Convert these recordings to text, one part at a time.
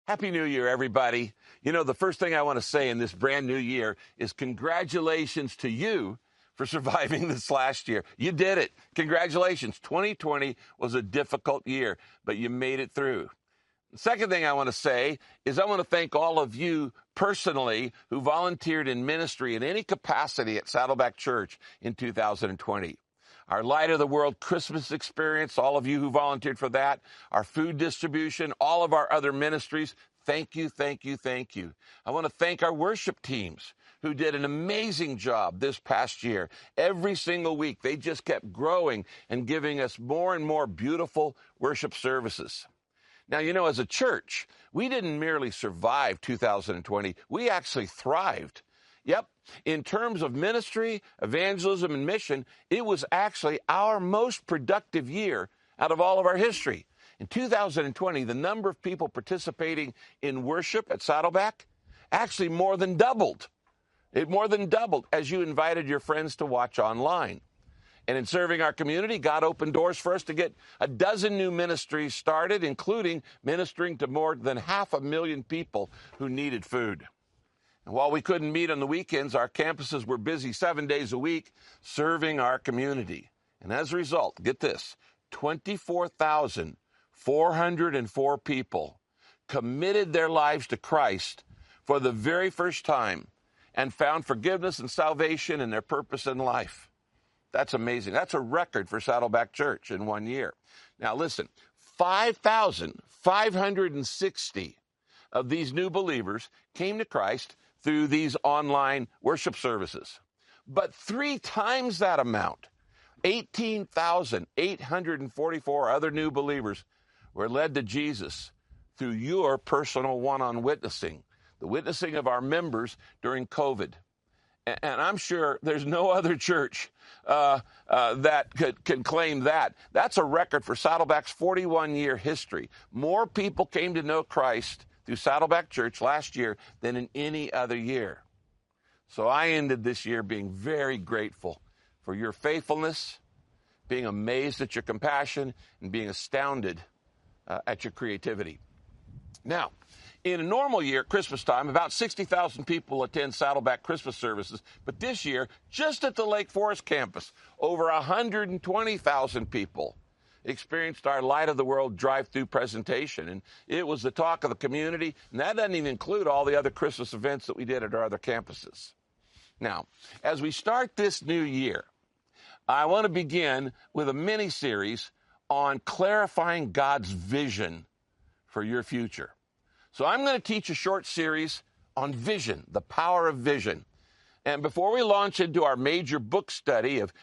Happy New Year, everybody. You know, the first thing I want to say in this brand new year is congratulations to you for surviving this last year. You did it. Congratulations. 2020 was a difficult year, but you made it through. The second thing I want to say is I want to thank all of you personally who volunteered in ministry in any capacity at Saddleback Church in 2020. Our Light of the World Christmas experience, all of you who volunteered for that, our food distribution, all of our other ministries, thank you, thank you, thank you. I want to thank our worship teams who did an amazing job this past year. Every single week, they just kept growing and giving us more and more beautiful worship services. Now, you know, as a church, we didn't merely survive 2020, we actually thrived. Yep, in terms of ministry, evangelism, and mission, it was actually our most productive year out of all of our history. In 2020, the number of people participating in worship at Saddleback actually more than doubled. It more than doubled as you invited your friends to watch online. And in serving our community, God opened doors for us to get a dozen new ministries started, including ministering to more than 500,000 people who needed food. And while we couldn't meet on the weekends, our campuses were busy 7 days a week serving our community. And as a result, get this, 24,404 people committed their lives to Christ for the very first time and found forgiveness and salvation in their purpose in life. That's amazing. That's a record for Saddleback Church in 1 year. Now listen, 5,560 of these new believers came to Christ through these online worship services. But 3 times that amount, 18,844 other new believers were led to Jesus through your personal one-on witnessing, the witnessing of our members during COVID. And I'm sure there's no other church that can claim that. That's a record for Saddleback's 41-year history. More people came to know Christ through Saddleback Church last year than in any other year. So I ended this year being very grateful for your faithfulness, being amazed at your compassion, and being astounded at your creativity. Now, in a normal year, Christmas time, about 60,000 people attend Saddleback Christmas services. But this year, just at the Lake Forest campus, over 120,000 people experienced our Light of the World drive-through presentation. And it was the talk of the community. And that doesn't even include all the other Christmas events that we did at our other campuses. Now, as we start this new year, I want to begin with a mini-series on clarifying God's vision for your future. So I'm going to teach a short series on vision, the power of vision. And before we launch into our major book study of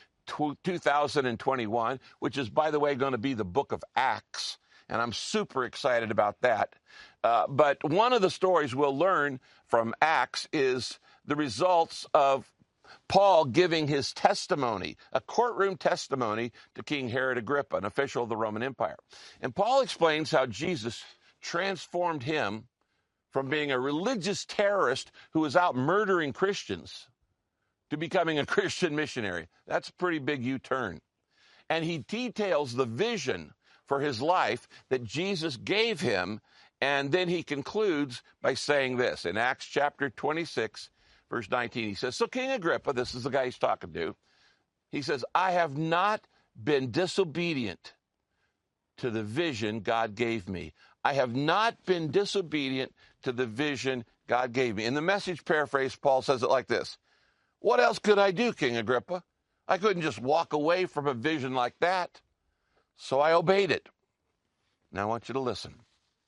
2021, which is, by the way, going to be the book of Acts, and I'm super excited about that. But one of the stories we'll learn from Acts is the results of Paul giving his testimony, a courtroom testimony to King Herod Agrippa, an official of the Roman Empire. And Paul explains how Jesus transformed him from being a religious terrorist who was out murdering Christians to becoming a Christian missionary. That's a pretty big U-turn. And he details the vision for his life that Jesus gave him, and then he concludes by saying this. In Acts chapter 26, verse 19, he says, "So King Agrippa," this is the guy he's talking to, he says, "I have not been disobedient to the vision God gave me. I have not been disobedient to the vision God gave me." In the Message paraphrase, Paul says it like this: "What else could I do, King Agrippa? I couldn't just walk away from a vision like that. So I obeyed it." Now I want you to listen.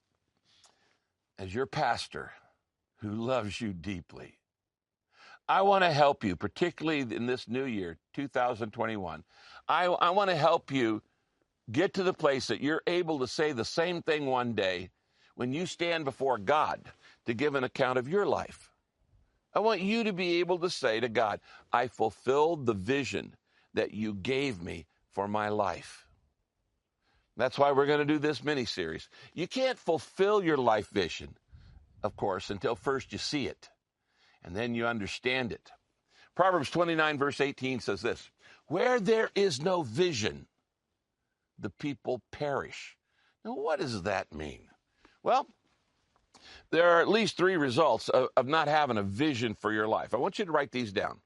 As your pastor who loves you deeply, I want to help you, particularly in this new year, 2021. I want to help you get to the place that you're able to say the same thing one day when you stand before God to give an account of your life. I want you to be able to say to God, "I fulfilled the vision that you gave me for my life." That's why we're going to do this mini-series. You can't fulfill your life vision, of course, until first you see it, and then you understand it. Proverbs 29, verse 18 says this: "Where there is no vision, the people perish." Now, what does that mean? Well, There are at least three results of not having a vision for your life. I want you to write these down.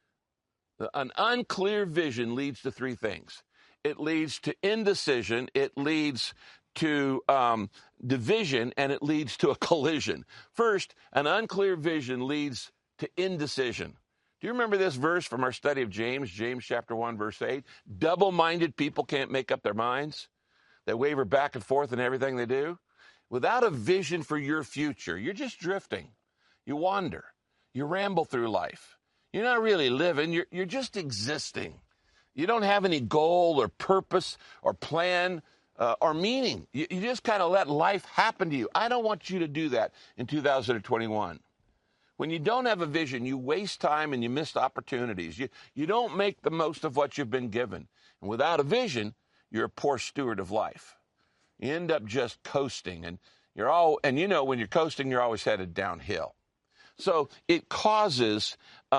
An unclear vision leads to three things. It leads to indecision, it leads to division, and it leads to a collision. First, an unclear vision leads to indecision. Do you remember this verse from our study of James? James chapter 1, verse 8. Double-minded people can't make up their minds. They waver back and forth in everything they do. Without a vision for your future, you're just drifting. You wander. You ramble through life. You're not really living. You're just existing. You don't have any goal or purpose or plan or meaning. You just kind of let life happen to you. I don't want you to do that in 2021. When you don't have a vision, you waste time and you miss opportunities. You don't make the most of what you've been given. And without a vision, you're a poor steward of life. You end up just coasting, and when you're coasting, you're always headed downhill. So it causes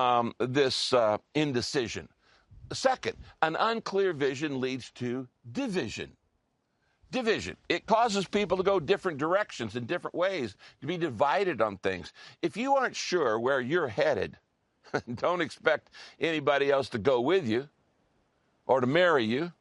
this indecision. Second, an unclear vision leads to division. Division. It causes people to go different directions in different ways, to be divided on things. If you aren't sure where you're headed, don't expect anybody else to go with you or to marry you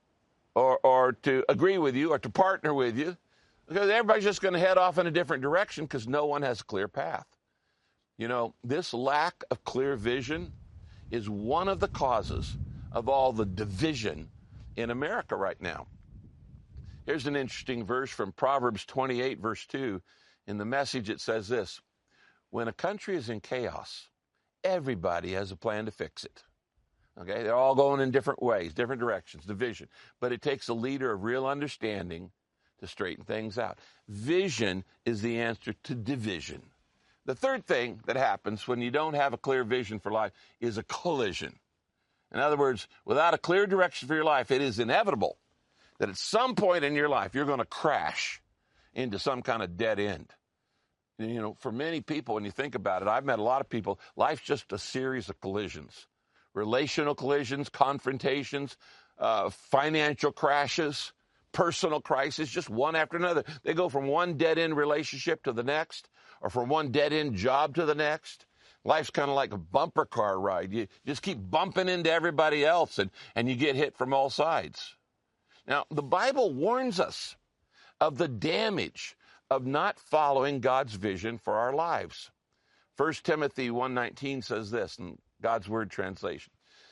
or to agree with you or to partner with you, because everybody's just going to head off in a different direction because no one has a clear path. You know, this lack of clear vision is one of the causes of all the division in America right now. Here's an interesting verse from Proverbs 28, verse 2. In the Message, it says this: when a country is in chaos, everybody has a plan to fix it. Okay, they're all going in different ways, different directions, division. But it takes a leader of real understanding to straighten things out. Vision is the answer to division. The third thing that happens when you don't have a clear vision for life is a collision. In other words, without a clear direction for your life, it is inevitable that at some point in your life, you're going to crash into some kind of dead end. You know, for many people, when you think about it, I've met a lot of people, life's just a series of collisions. Relational collisions, confrontations, financial crashes, personal crisis, just one after another. They go from one dead-end relationship to the next, or from one dead-end job to the next. Life's kind of like a bumper car ride. You just keep bumping into everybody else, and you get hit from all sides. Now, the Bible warns us of the damage of not following God's vision for our lives. 1 Timothy 1:19 says this, in God's Word translation: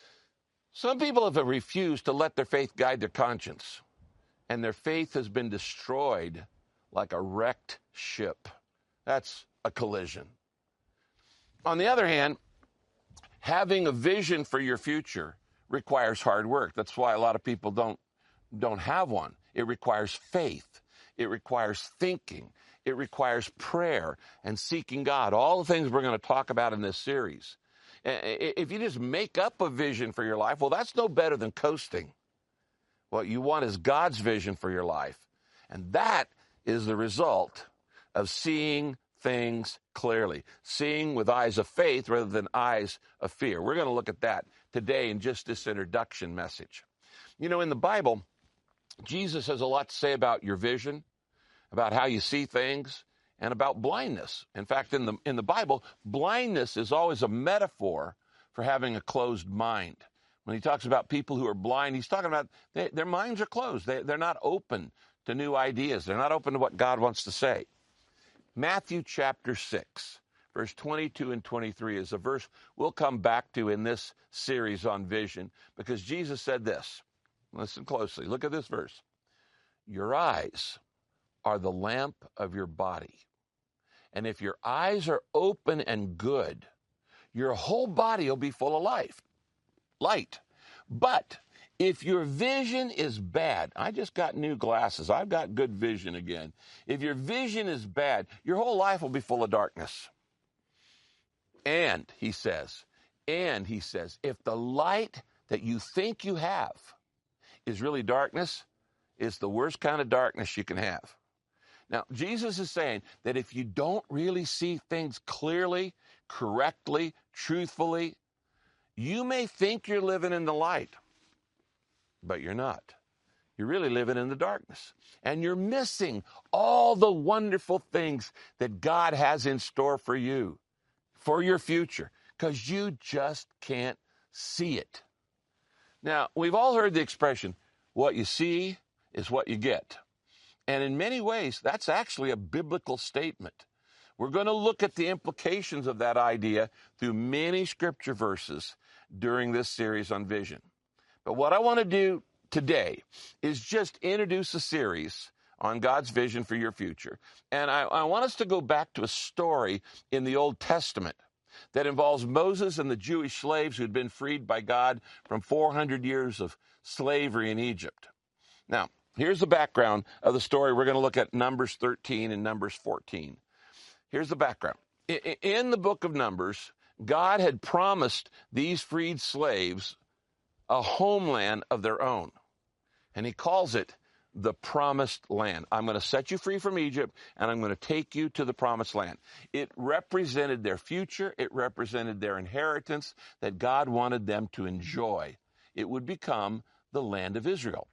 some people have refused to let their faith guide their conscience, and their faith has been destroyed like a wrecked ship. That's a collision. On the other hand, having a vision for your future requires hard work. That's why a lot of people don't have one. It requires faith. It requires thinking. It requires prayer and seeking God. All the things we're going to talk about in this series. If you just make up a vision for your life, well, that's no better than coasting. What you want is God's vision for your life. And that is the result of seeing things clearly, seeing with eyes of faith rather than eyes of fear. We're going to look at that today in just this introduction message. You know, in the Bible, Jesus has a lot to say about your vision, about how you see things, and about blindness. In fact, in the Bible, blindness is always a metaphor for having a closed mind. When he talks about people who are blind, he's talking about their minds are closed. They're not open to new ideas. They're not open to what God wants to say. Matthew chapter 6, verse 22 and 23 is a verse we'll come back to in this series on vision, because Jesus said this. Listen closely. Look at this verse. Your eyes are the lamp of your body. And if your eyes are open and good, your whole body will be full of light. But if your vision is bad, I just got new glasses. I've got good vision again. If your vision is bad, your whole life will be full of darkness. And he says, if the light that you think you have is really darkness, it's the worst kind of darkness you can have. Now, Jesus is saying that if you don't really see things clearly, correctly, truthfully, you may think you're living in the light, but you're not. you're really living in the darkness. And you're missing all the wonderful things that God has in store for you, for your future, because you just can't see it. Now, we've all heard the expression, what you see is what you get. And in many ways, that's actually a biblical statement. We're going to look at the implications of that idea through many scripture verses during this series on vision. But what I want to do today is just introduce a series on God's vision for your future. And I want us to go back to a story in the Old Testament that involves Moses and the Jewish slaves who'd been freed by God from 400 years of slavery in Egypt. Now, here's the background of the story. We're going to look at Numbers 13 and Numbers 14. Here's the background. In the book of Numbers, God had promised these freed slaves a homeland of their own. And he calls it the promised land. I'm going to set you free from Egypt, and I'm going to take you to the promised land. It represented their future. It represented their inheritance that God wanted them to enjoy. It would become the land of Israel.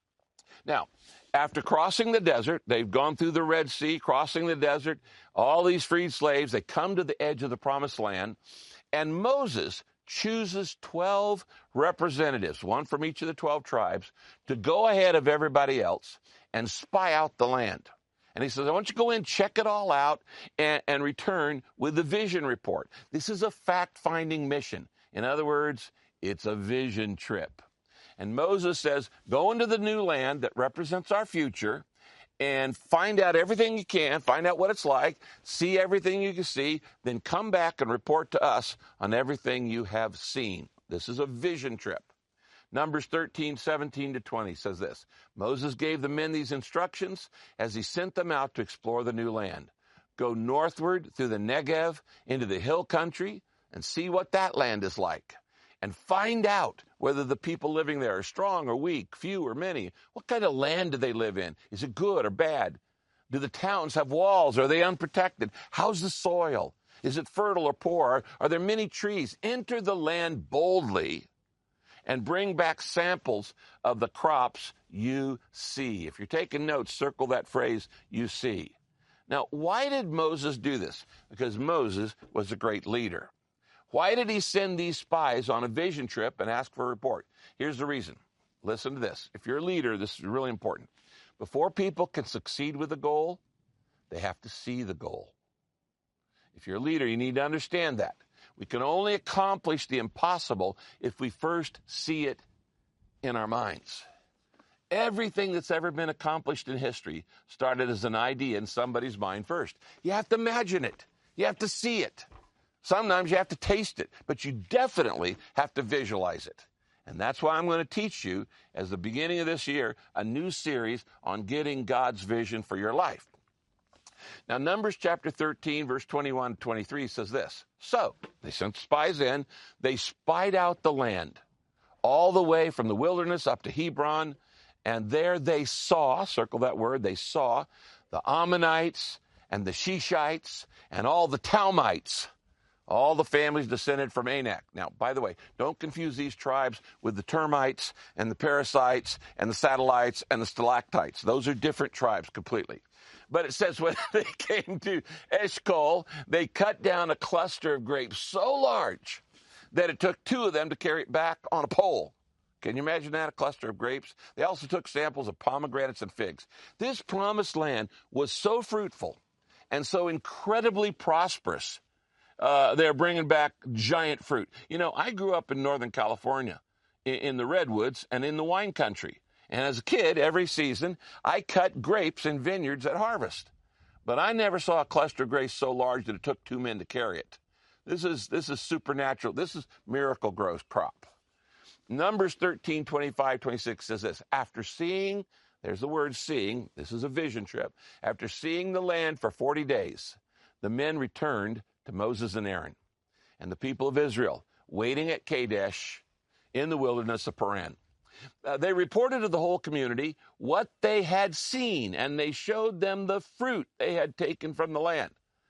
Now, after crossing the desert, they've gone through the Red Sea, crossing the desert, all these freed slaves, they come to the edge of the promised land, and Moses chooses 12 representatives, one from each of the 12 tribes, to go ahead of everybody else and spy out the land. And he says, I want you to go in, check it all out, and return with the vision report. This is a fact-finding mission. In other words, it's a vision trip. And Moses says, go into the new land that represents our future and find out everything you can, find out what it's like, see everything you can see, then come back and report to us on everything you have seen. This is a vision trip. Numbers 13, 17 to 20 says this. Moses gave the men these instructions as he sent them out to explore the new land. Go northward through the Negev into the hill country and see what that land is like. And find out whether the people living there are strong or weak, few or many. What kind of land do they live in? Is it good or bad? Do the towns have walls? Are they unprotected? How's the soil? Is it fertile or poor? Are there many trees? Enter the land boldly and bring back samples of the crops you see. If you're taking notes, circle that phrase, you see. Now, why did Moses do this? Because Moses was a great leader. Why did he send these spies on a vision trip and ask for a report? Here's the reason. Listen to this. If you're a leader, this is really important. Before people can succeed with a goal, they have to see the goal. If you're a leader, you need to understand that. We can only accomplish the impossible if we first see it in our minds. Everything that's ever been accomplished in history started as an idea in somebody's mind first. You have to imagine it. You have to see it. Sometimes you have to taste it, but you definitely have to visualize it. And that's why I'm going to teach you, as the beginning of this year, a new series on getting God's vision for your life. Now, Numbers chapter 13, verse 21 to 23 says this. So, they sent spies in. They spied out the land, all the way from the wilderness up to Hebron. And there they saw, circle that word, they saw the Ammonites and the Shishites and all the Talmites. All the families descended from Anak. Now, by the way, don't confuse these tribes with the termites and the parasites and the satellites and the stalactites. Those are different tribes completely. But it says when they came to Eshcol, they cut down a cluster of grapes so large that it took 2 of them to carry it back on a pole. Can you imagine that, a cluster of grapes? They also took samples of pomegranates and figs. This promised land was so fruitful and so incredibly prosperous. They're bringing back giant fruit. You know, I grew up in Northern California, in the redwoods and in the wine country. And as a kid, every season, I cut grapes in vineyards at harvest. But I never saw a cluster of grapes so large that it took 2 men to carry it. This is supernatural. This is miracle growth crop. Numbers 13, 25, 26 says this. After seeing, there's the word seeing, this is a vision trip. After seeing the land for 40 days, the men returned to Moses and Aaron and the people of Israel, waiting at Kadesh in the wilderness of Paran. They reported to the whole community what they had seen, and they showed them the fruit they had taken from the land.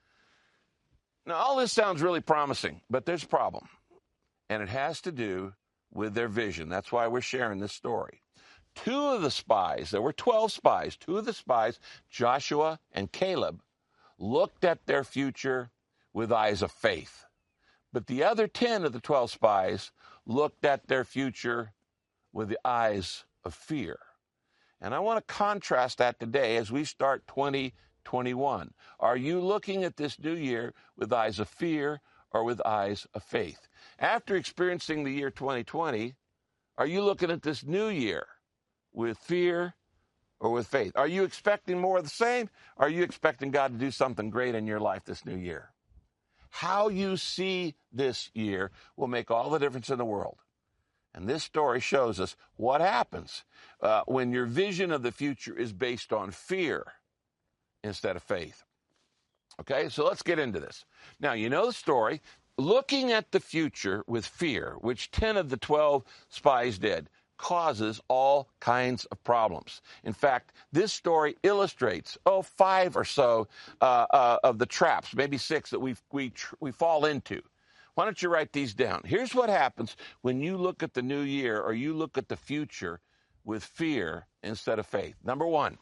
Now, all this sounds really promising, but there's a problem, and it has to do with their vision. That's why we're sharing this story. Two of the spies, there were 12 spies, two of the spies, Joshua and Caleb, looked at their future with eyes of faith. But the other 10 of the 12 spies looked at their future with the eyes of fear. And I want to contrast that today as we start 2021. Are you looking at this new year with eyes of fear or with eyes of faith? After experiencing the year 2020, are you looking at this new year with fear or with faith? Are you expecting more of the same? Or are you expecting God to do something great in your life this new year? How you see this year will make all the difference in the world. And this story shows us what happens when your vision of the future is based on fear instead of faith. Okay, so let's get into this. Now, you know the story. Looking at the future with fear, which 10 of the 12 spies did, causes all kinds of problems. In fact, this story illustrates, 5 or so of the traps, maybe 6 that we fall into. Why don't you write these down? Here's what happens when you look at the new year or you look at the future with fear instead of faith. Number 1,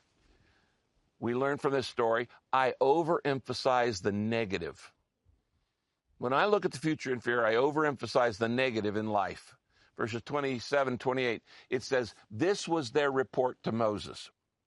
we learn from this story, I overemphasize the negative. When I look at the future in fear, I overemphasize the negative in life. Verses 27, 28, it says, this was their report to Moses.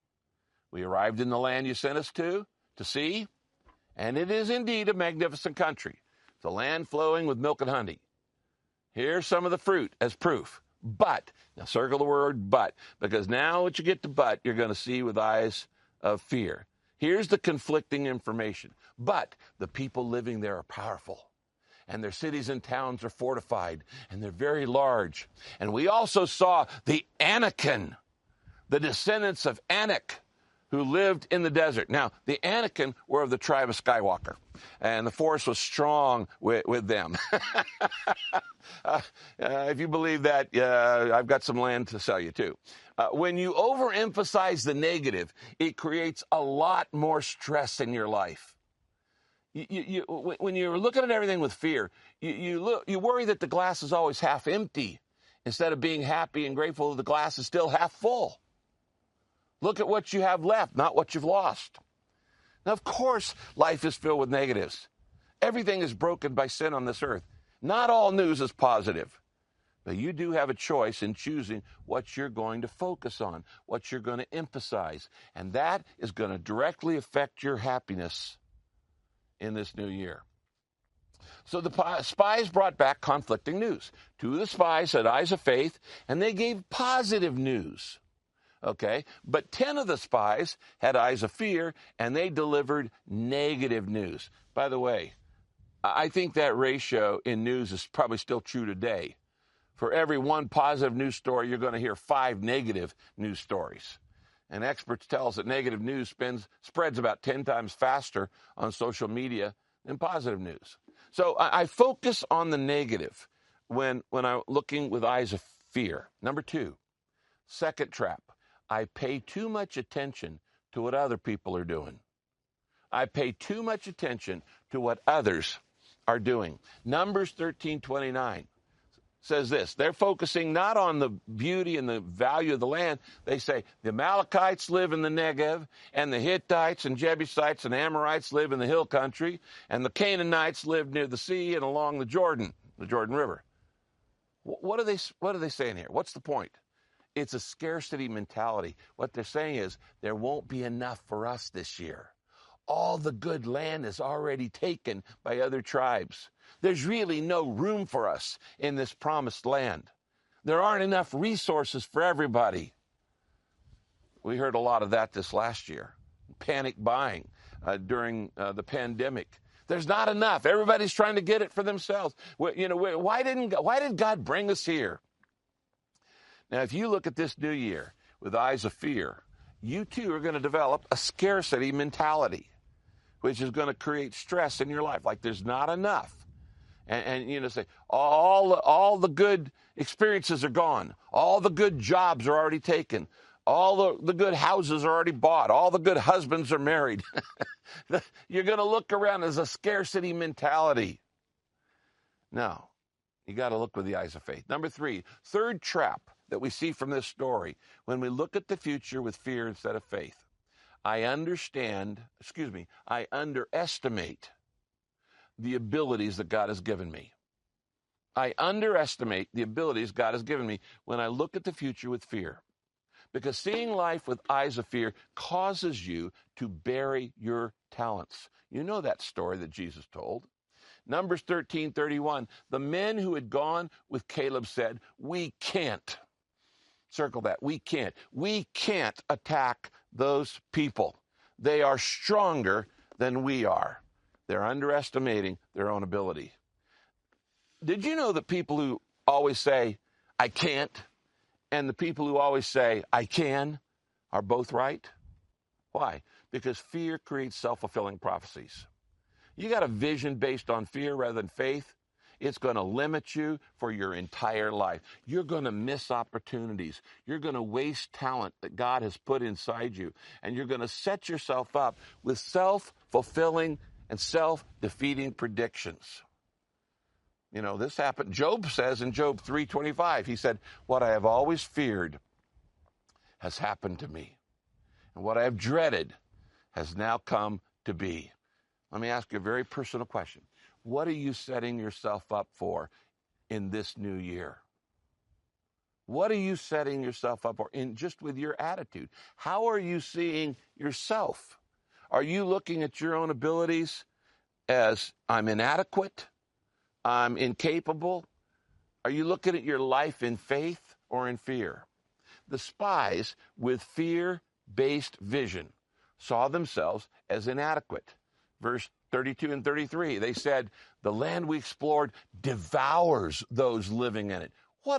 We arrived in the land you sent us to see, and it is indeed a magnificent country. It's a land flowing with milk and honey. Here's some of the fruit as proof. But, now circle the word but, because now what you get to but, you're going to see with eyes of fear. Here's the conflicting information. But the people living there are powerful. And their cities and towns are fortified, and they're very large. And we also saw the Anakim, the descendants of Anak, who lived in the desert. Now, the Anakim were of the tribe of Skywalker, and the force was strong with them. If you believe that, I've got some land to sell you, too. When you overemphasize the negative, it creates a lot more stress in your life. When you're looking at everything with fear, you worry that the glass is always half empty instead of being happy and grateful that the glass is still half full. Look at what you have left, not what you've lost. Now, of course, life is filled with negatives. Everything is broken by sin on this earth. Not all news is positive, but you do have a choice in choosing what you're going to focus on, what you're going to emphasize, and that is going to directly affect your happiness in this new year. So the spies brought back conflicting news. 2 of the spies had eyes of faith, and they gave positive news. Okay, but 10 of the spies had eyes of fear, and they delivered negative news. By the way, I think that ratio in news is probably still true today. For every 1 positive news story, you're going to hear 5 negative news stories. And experts tell us that negative news spreads about 10 times faster on social media than positive news. So I focus on the negative when I'm looking with eyes of fear. Number 2, second trap. I pay too much attention to what other people are doing. I pay too much attention to what others are doing. Numbers 13:29 says this. They're focusing not on the beauty and the value of the land. They say the Amalekites live in the Negev, and the Hittites and Jebusites and Amorites live in the hill country, and the Canaanites live near the sea and along the Jordan River. What are they saying here? What's the point? It's a scarcity mentality. What they're saying is there won't be enough for us this year. All the good land is already taken by other tribes. There's really no room for us in this promised land. There aren't enough resources for everybody. We heard a lot of that this last year. Panic buying during the pandemic. There's not enough. Everybody's trying to get it for themselves. Why did God bring us here? Now, if you look at this new year with eyes of fear, you too are going to develop a scarcity mentality, which is going to create stress in your life. Like there's not enough. And say, all the good experiences are gone. All the good jobs are already taken. All the good houses are already bought. All the good husbands are married. You're going to look around as a scarcity mentality. No, you got to look with the eyes of faith. Number 3, third trap that we see from this story. When we look at the future with fear instead of faith, I underestimate the abilities that God has given me. I underestimate the abilities God has given me when I look at the future with fear. Because seeing life with eyes of fear causes you to bury your talents. You know that story that Jesus told. Numbers 13:31, the men who had gone with Caleb said, we can't. Circle that. We can't. We can't attack those people. They are stronger than we are. They're underestimating their own ability. Did you know that people who always say, I can't, and the people who always say, I can, are both right? Why? Because fear creates self-fulfilling prophecies. You got a vision based on fear rather than faith, it's going to limit you for your entire life. You're going to miss opportunities. You're going to waste talent that God has put inside you. And you're going to set yourself up with self-fulfilling and self-defeating predictions. You know, this happened. Job says in Job 3:25, he said, what I have always feared has happened to me. And what I have dreaded has now come to be. Let me ask you a very personal question. What are you setting yourself up for in this new year? What are you setting yourself up for just with your attitude? How are you seeing yourself? Are you looking at your own abilities as I'm inadequate? I'm incapable? Are you looking at your life in faith or in fear? The spies with fear-based vision saw themselves as inadequate. Verse 32 and 33, they said, the land we explored devours those living in it. What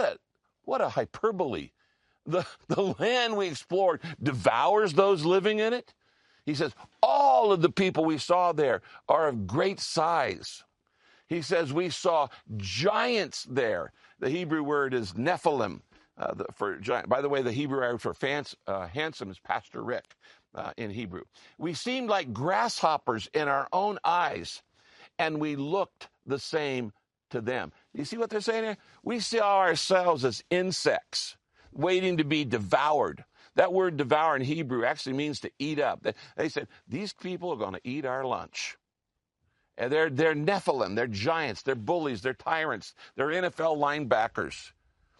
a hyperbole. The land we explored devours those living in it? He says, all of the people we saw there are of great size. He says we saw giants there. The Hebrew word is Nephilim. For giant. By the way, the Hebrew word for handsome is Pastor Rick in Hebrew. We seemed like grasshoppers in our own eyes, and we looked the same to them. You see what they're saying here? We saw ourselves as insects waiting to be devoured. That word devour in Hebrew actually means to eat up. They said, these people are going to eat our lunch. And they're Nephilim, they're giants, they're bullies, they're tyrants, they're NFL linebackers.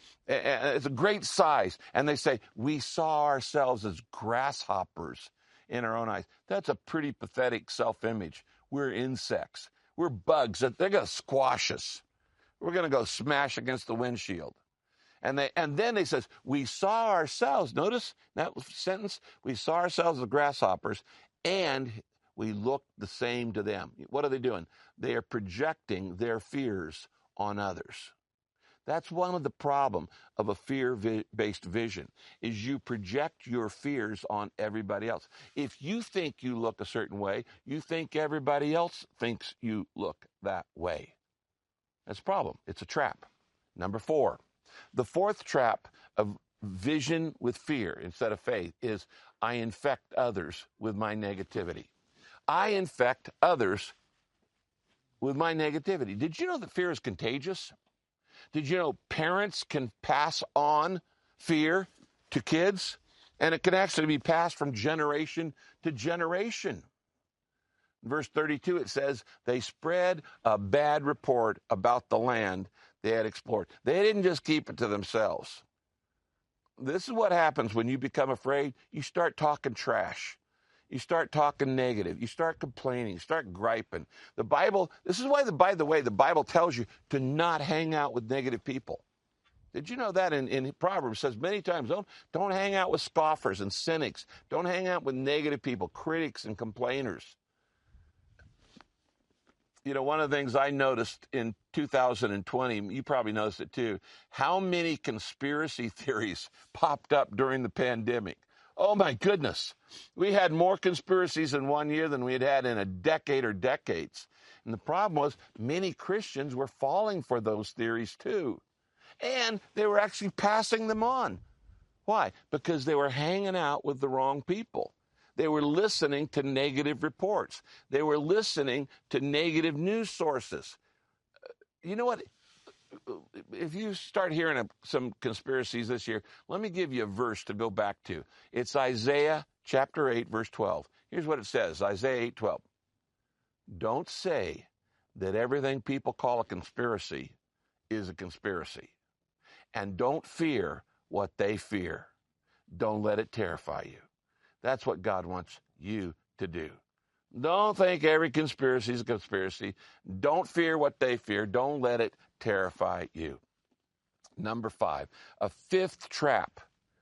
It's a great size. And they say, we saw ourselves as grasshoppers in our own eyes. That's a pretty pathetic self-image. We're insects. We're bugs. They're going to squash us. We're going to go smash against the windshield. And then they says, we saw ourselves. Notice that sentence? We saw ourselves as grasshoppers, and we looked the same to them. What are they doing? They are projecting their fears on others. That's one of the problems of a fear-based vision, is you project your fears on everybody else. If you think you look a certain way, you think everybody else thinks you look that way. That's a problem. It's a trap. Number 4, the fourth trap of vision with fear instead of faith is I infect others with my negativity. I infect others with my negativity. Did you know that fear is contagious? Did you know parents can pass on fear to kids? And it can actually be passed from generation to generation. In verse 32, it says, they spread a bad report about the land they had explored. They didn't just keep it to themselves. This is what happens when you become afraid. You start talking trash. You start talking negative. You start complaining. You start griping. The Bible, this is why, by the way, the Bible tells you to not hang out with negative people. Did you know that in Proverbs it says many times, don't hang out with scoffers and cynics. Don't hang out with negative people, critics and complainers. You know, one of the things I noticed in 2020, you probably noticed it too, how many conspiracy theories popped up during the pandemic. Oh, my goodness. We had more conspiracies in 1 year than we had in a decade or decades. And the problem was many Christians were falling for those theories too. And they were actually passing them on. Why? Because they were hanging out with the wrong people. They were listening to negative reports. They were listening to negative news sources. You know what? if you start hearing some conspiracies this year, let me give you a verse to go back to. It's Isaiah chapter 8, verse 12. Here's what it says, Isaiah 8:12. Don't say that everything people call a conspiracy is a conspiracy. And don't fear what they fear. Don't let it terrify you. That's what God wants you to do. Don't think every conspiracy is a conspiracy. Don't fear what they fear. Don't let it terrify you. Number 5, a fifth trap,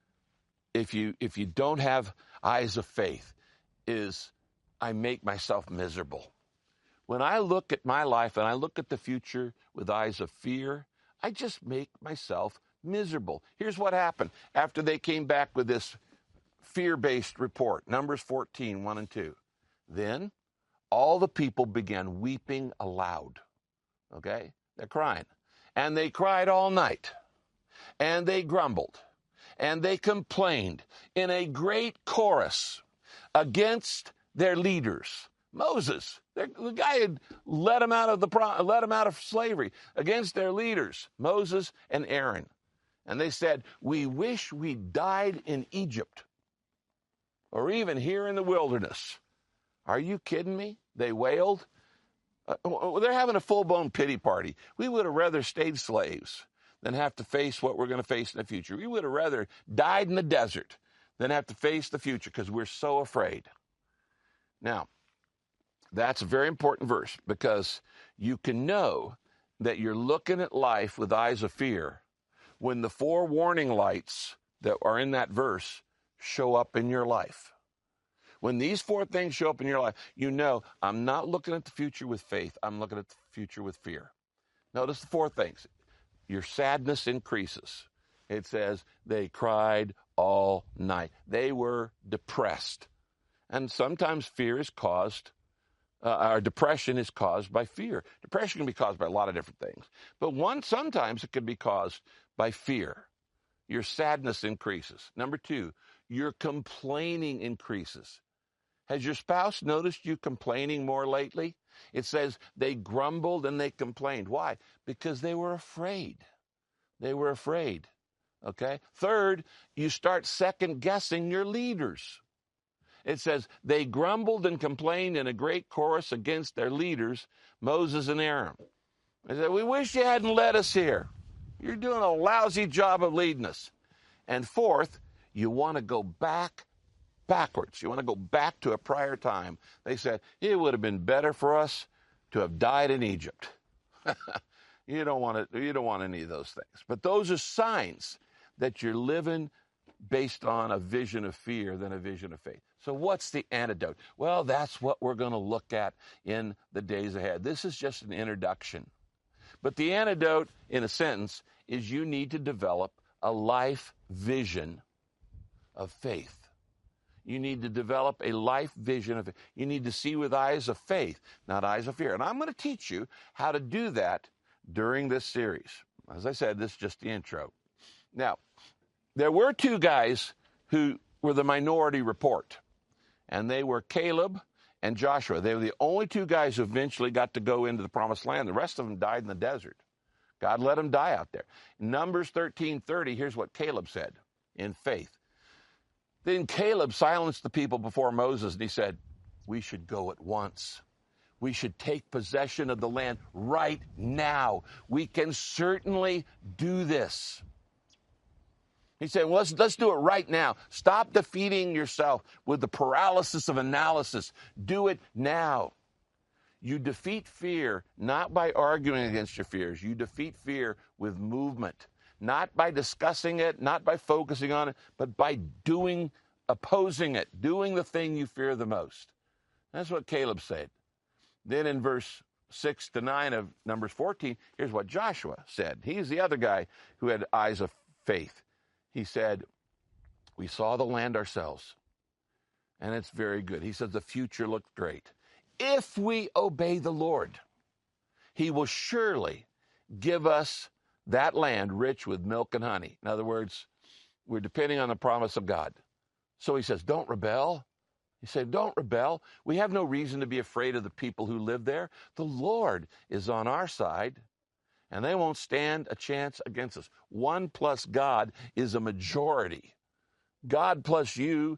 if you don't have eyes of faith, is I make myself miserable. When I look at my life and I look at the future with eyes of fear, I just make myself miserable. Here's what happened after they came back with this fear-based report, Numbers 14, 1 and 2. Then all the people began weeping aloud. Okay? They're crying. And they cried all night. And they grumbled. And they complained in a great chorus against their leaders. Moses, the guy had let them out of slavery, against their leaders, Moses and Aaron. And they said, "We wish we died in Egypt or even here in the wilderness." Are you kidding me? They wailed. They're having a full-blown pity party. We would have rather stayed slaves than have to face what we're going to face in the future. We would have rather died in the desert than have to face the future because we're so afraid. Now, that's a very important verse because you can know that you're looking at life with eyes of fear when the 4 warning lights that are in that verse show up in your life. When these 4 things show up in your life, you know, I'm not looking at the future with faith. I'm looking at the future with fear. Notice the 4 things. Your sadness increases. It says they cried all night. They were depressed. And sometimes fear is caused, or depression is caused by fear. Depression can be caused by a lot of different things. But sometimes it can be caused by fear. Your sadness increases. Number 2, your complaining increases. Has your spouse noticed you complaining more lately? It says they grumbled and they complained. Why? Because they were afraid. They were afraid. Okay? Third, you start second-guessing your leaders. It says they grumbled and complained in a great chorus against their leaders, Moses and Aaron. They said, "We wish you hadn't led us here. You're doing a lousy job of leading us." And fourth, you want to go backwards. You want to go back to a prior time. They said, it would have been better for us to have died in Egypt. You don't want any of those things. But those are signs that you're living based on a vision of fear than a vision of faith. So what's the antidote? Well, that's what we're going to look at in the days ahead. This is just an introduction. But the antidote, in a sentence, is you need to develop a life vision of faith. You need to develop a life vision of faith. You need to see with eyes of faith, not eyes of fear. And I'm going to teach you how to do that during this series. As I said, this is just the intro. Now, there were 2 guys who were the minority report, and they were Caleb and Joshua. They were the only 2 guys who eventually got to go into the promised land. The rest of them died in the desert. God let them die out there. In Numbers 13:30, here's what Caleb said in faith. Then Caleb silenced the people before Moses, and he said, "We should go at once. We should take possession of the land right now. We can certainly do this." He said, well, let's do it right now. Stop defeating yourself with the paralysis of analysis. Do it now. You defeat fear not by arguing against your fears. You defeat fear with movement. Not by discussing it, not by focusing on it, but by opposing it, doing the thing you fear the most. That's what Caleb said. Then in verse 6 to 9 of Numbers 14, here's what Joshua said. He's the other guy who had eyes of faith. He said, "We saw the land ourselves, and it's very good." He said, "The future looked great. If we obey the Lord, he will surely give us that land rich with milk and honey." In other words, we're depending on the promise of God. So he says, don't rebel. He said, don't rebel. We have no reason to be afraid of the people who live there. The Lord is on our side. and they won't stand a chance against us. 1 plus God is a majority. God plus you,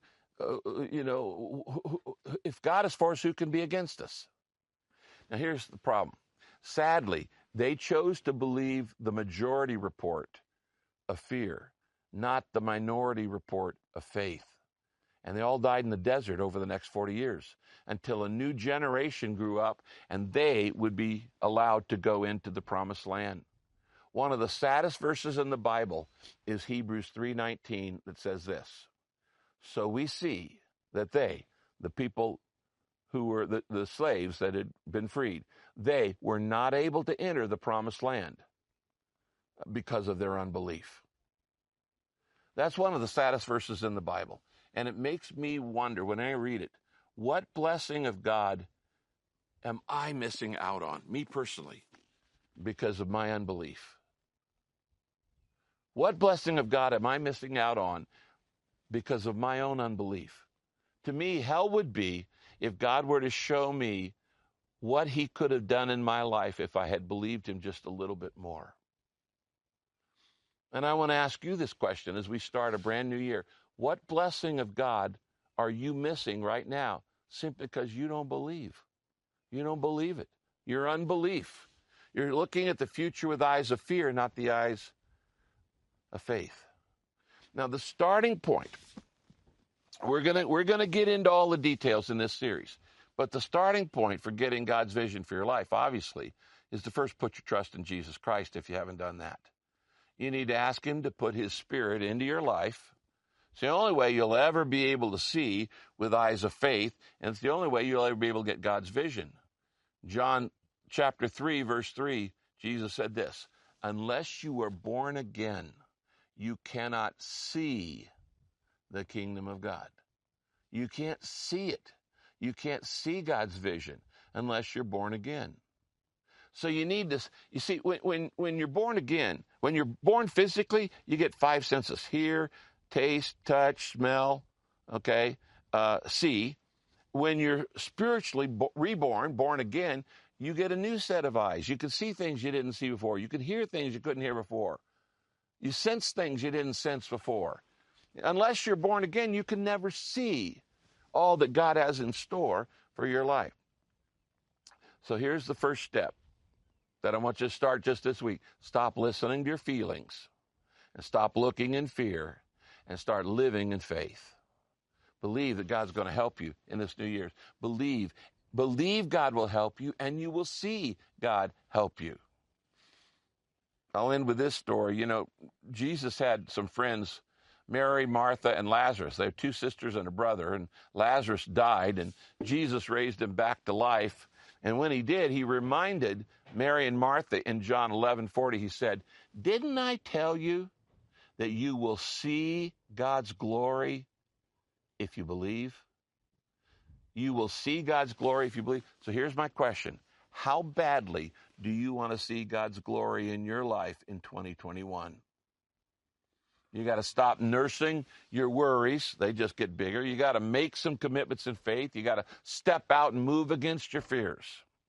if God is for us, who can be against us? Now, here's the problem. Sadly, they chose to believe the majority report of fear, not the minority report of faith. And they all died in the desert over the next 40 years until a new generation grew up and they would be allowed to go into the promised land. One of the saddest verses in the Bible is Hebrews 3:19 that says this. So we see that they, the people who were the slaves that had been freed, they were not able to enter the promised land because of their unbelief. That's one of the saddest verses in the Bible. And it makes me wonder when I read it, what blessing of God am I missing out on, me personally, because of my unbelief? What blessing of God am I missing out on because of my own unbelief? To me, hell would be if God were to show me what he could have done in my life if I had believed him just a little bit more. And I want to ask you this question as we start a brand new year. What blessing of God are you missing right now simply because you don't believe? You don't believe it. Your unbelief. You're looking at the future with eyes of fear, not the eyes of faith. Now, the starting point, we're gonna get into all the details in this series, but the starting point for getting God's vision for your life, obviously, is to first put your trust in Jesus Christ if you haven't done that. You need to ask him to put his Spirit into your life. It's the only way you'll ever be able to see with eyes of faith, and it's the only way you'll ever be able to get God's vision. John chapter 3, verse 3, Jesus said this, unless you are born again, you cannot see the kingdom of God. You can't see it. You can't see God's vision unless you're born again. So you need this. You see, when you're born again, when you're born physically, you get 5 senses: hear, taste, touch, smell, see. When you're spiritually reborn, born again, you get a new set of eyes. You can see things you didn't see before. You can hear things you couldn't hear before. You sense things you didn't sense before. Unless you're born again, you can never see all that God has in store for your life. So here's the first step that I want you to start just this week. Stop listening to your feelings and stop looking in fear and start living in faith. Believe that God's going to help you in this new year. Believe God will help you, and you will see God help you. I'll end with this story. You know, Jesus had some friends, Mary, Martha, and Lazarus. They have 2 sisters and a brother, and Lazarus died, and Jesus raised him back to life. And when he did, he reminded Mary and Martha in John 11:40, he said, didn't I tell you that you will see God's glory if you believe? You will see God's glory if you believe. So here's my question. How badly do you want to see God's glory in your life in 2021? You got to stop nursing your worries. They just get bigger. You got to make some commitments in faith. You got to step out and move against your fears.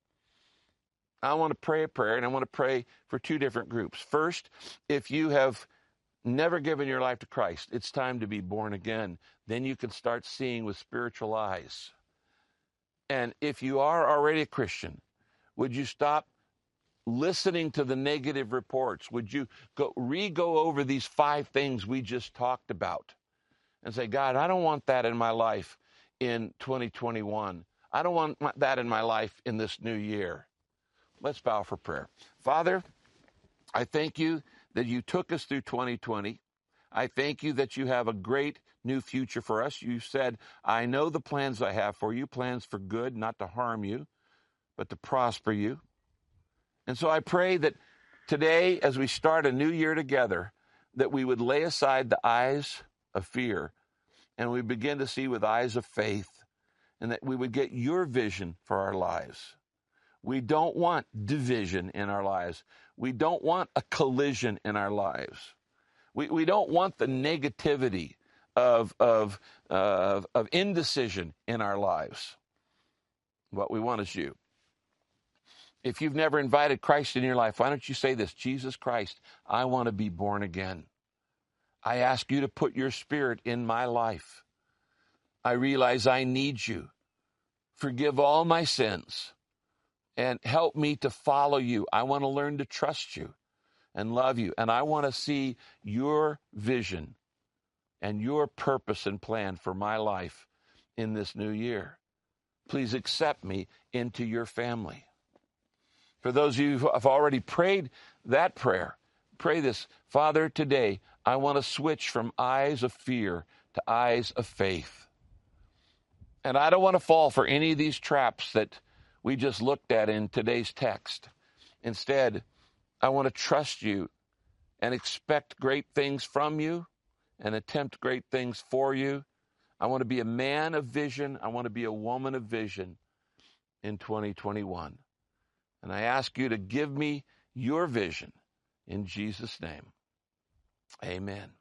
I want to pray a prayer, and I want to pray for 2 different groups. First, if you have never given your life to Christ, it's time to be born again. Then you can start seeing with spiritual eyes. And if you are already a Christian, would you stop listening to the negative reports? Would you go over these 5 things we just talked about and say, God, I don't want that in my life in 2021. I don't want that in my life in this new year. Let's bow for prayer. Father, I thank you that you took us through 2020. I thank you that you have a great new future for us. You said, I know the plans I have for you, plans for good, not to harm you, but to prosper you. And so I pray that today, as we start a new year together, that we would lay aside the eyes of fear and we begin to see with eyes of faith, and that we would get your vision for our lives. We don't want division in our lives. We don't want a collision in our lives. We don't want the negativity of indecision in our lives. What we want is you. If you've never invited Christ in your life, why don't you say this? Jesus Christ, I want to be born again. I ask you to put your Spirit in my life. I realize I need you. Forgive all my sins and help me to follow you. I want to learn to trust you and love you. And I want to see your vision and your purpose and plan for my life in this new year. Please accept me into your family. For those of you who have already prayed that prayer, pray this. Father, today I want to switch from eyes of fear to eyes of faith. And I don't want to fall for any of these traps that we just looked at in today's text. Instead, I want to trust you and expect great things from you and attempt great things for you. I want to be a man of vision. I want to be a woman of vision in 2021. And I ask you to give me your vision in Jesus' name. Amen.